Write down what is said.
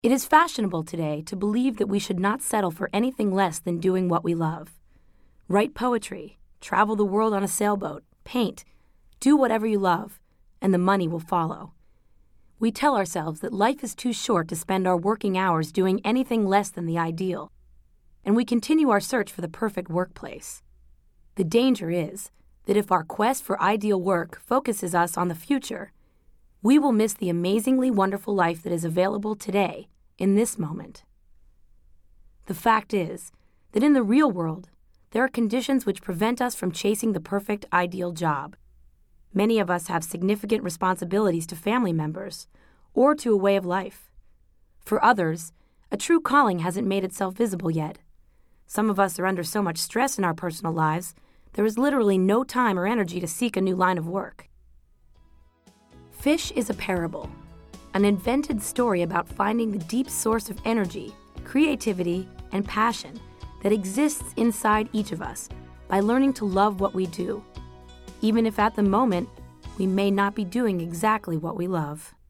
It is fashionable today to believe that we should not settle for anything less than doing what we love. Write poetry, travel the world on a sailboat, paint, do whatever you love, and the money will follow. We tell ourselves that life is too short to spend our working hours doing anything less than the ideal, and we continue our search for the perfect workplace. The danger is that if our quest for ideal work focuses us on the future, we will miss the amazingly wonderful life that is available today, in this moment. The fact is that in the real world, there are conditions which prevent us from chasing the perfect ideal job. Many of us have significant responsibilities to family members or to a way of life. For others, a true calling hasn't made itself visible yet. Some of us are under so much stress in our personal lives, there is literally no time or energy to seek a new line of work. Fish is a parable, an invented story about finding the deep source of energy, creativity, and passion that exists inside each of us by learning to love what we do, even if at the moment we may not be doing exactly what we love.